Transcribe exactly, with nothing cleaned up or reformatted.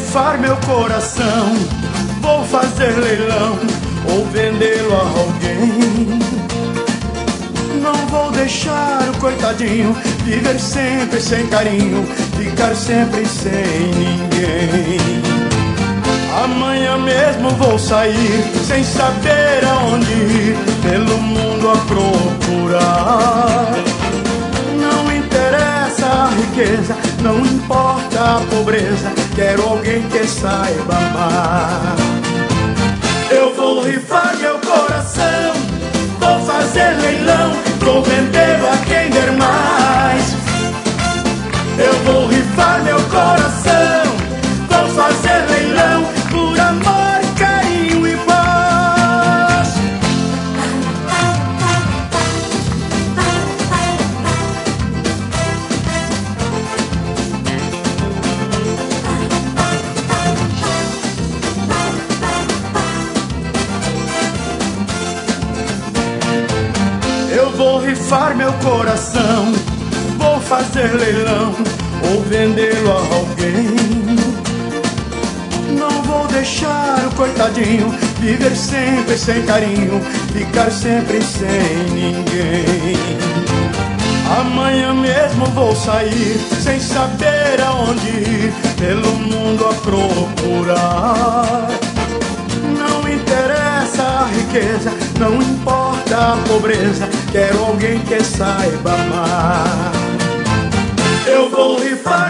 rifar meu coração, vou fazer leilão ou vendê-lo a alguém. Não vou deixar o coitadinho viver sempre sem carinho, ficar sempre sem ninguém. Amanhã mesmo vou sair sem saber aonde ir, pelo mundo a procurar. Não interessa a riqueza, não importa a pobreza, quero alguém que saiba amar. Eu vou rifar meu coração, vou fazer leilão, vou vendê-lo a quem der mais. Eu vou rifar meu coração, vou fazer leilão, por amor, carinho e paz. Eu vou rifar meu coração, vou fazer leilão ou vendê-lo a alguém. Não vou deixar o coitadinho viver sempre sem carinho, ficar sempre sem ninguém. Amanhã mesmo vou sair sem saber aonde ir, pelo mundo a procurar. Não interessa a riqueza, não importa a pobreza, quero alguém que saiba amar. Eu vou rifar